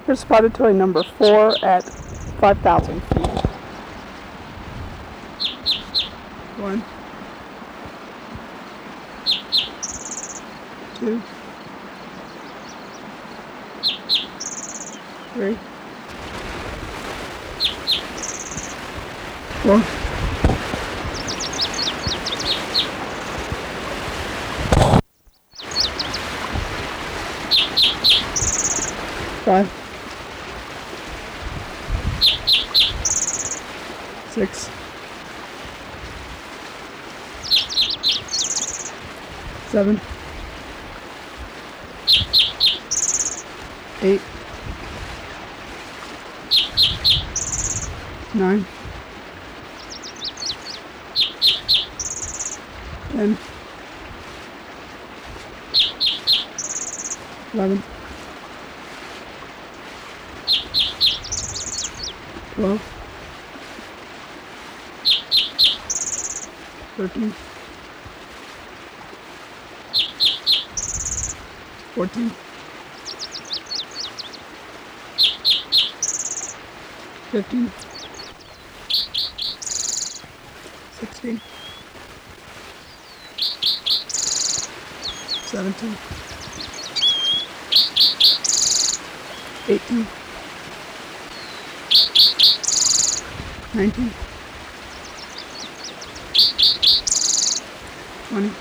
Here's spotted toy number 4 at 5,000 feet. 1, 2, 3, 4, 5, 6, 7, 8, 9, 10, 11, 12, 13, 14, 15, 16, 17, 18, 19, 20,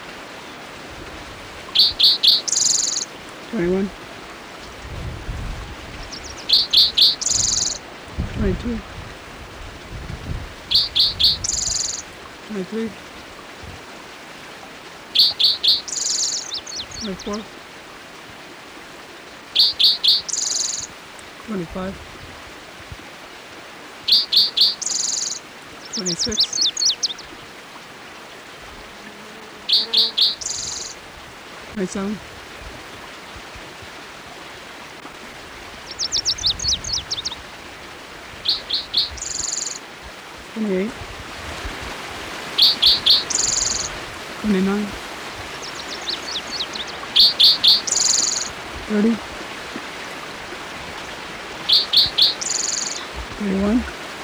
21, 22, 23, 24, 25, 26, 27, 28, 29, 30, 31,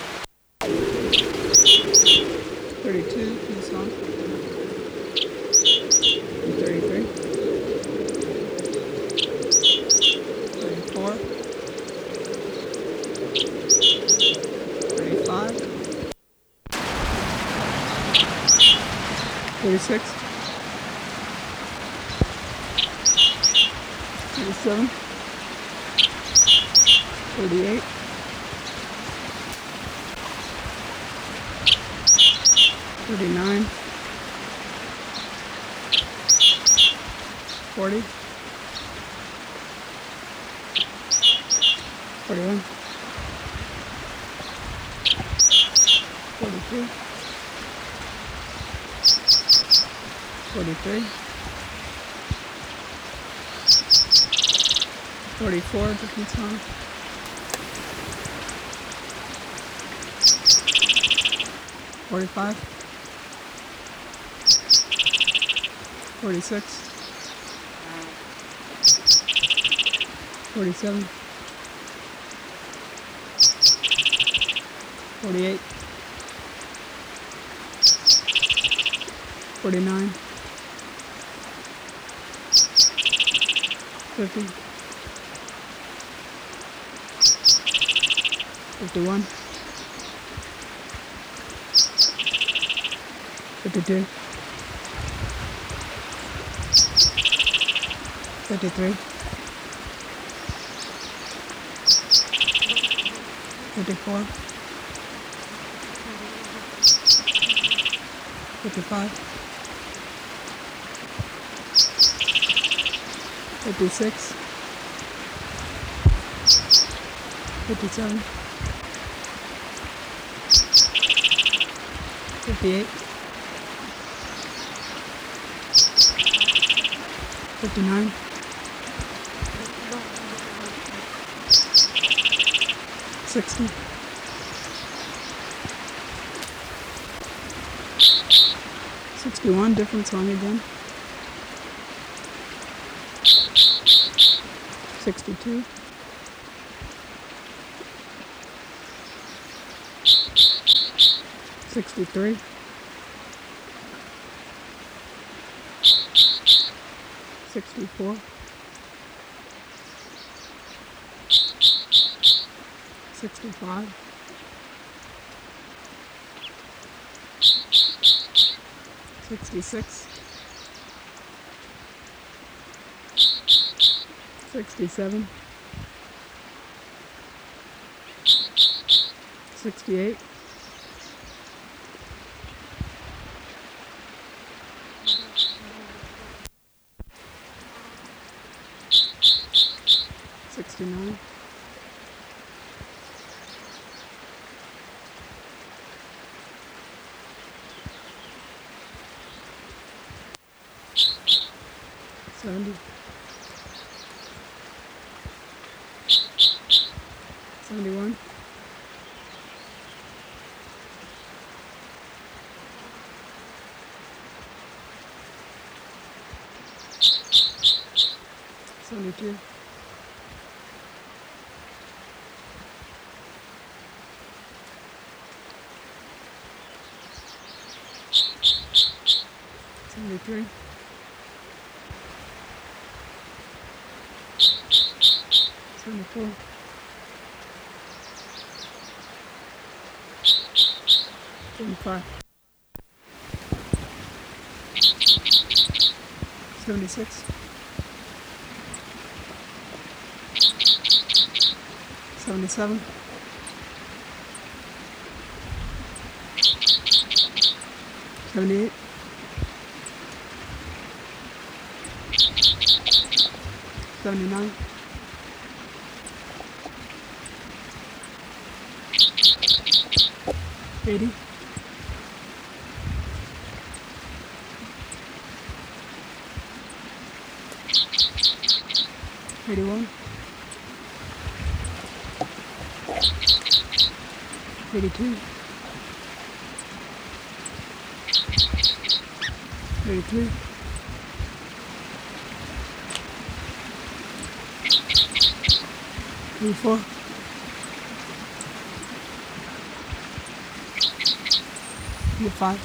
32, peace on, 33, 34, 35, 36, 37, 38, 39, 40, 41, 42, 43, 44, different song, 45, 46, 47, 48, 49, 50, 51, 52, 53, 54, 55, 56, 57, 58, 59, 60, 61, different song again, 62, 63, 64, 65, 66, 67, 68, 69, 70, 71, 72, 73, 74, 75, 76, 77, 78, 79, 80, 81, 82, 83, 84, 85,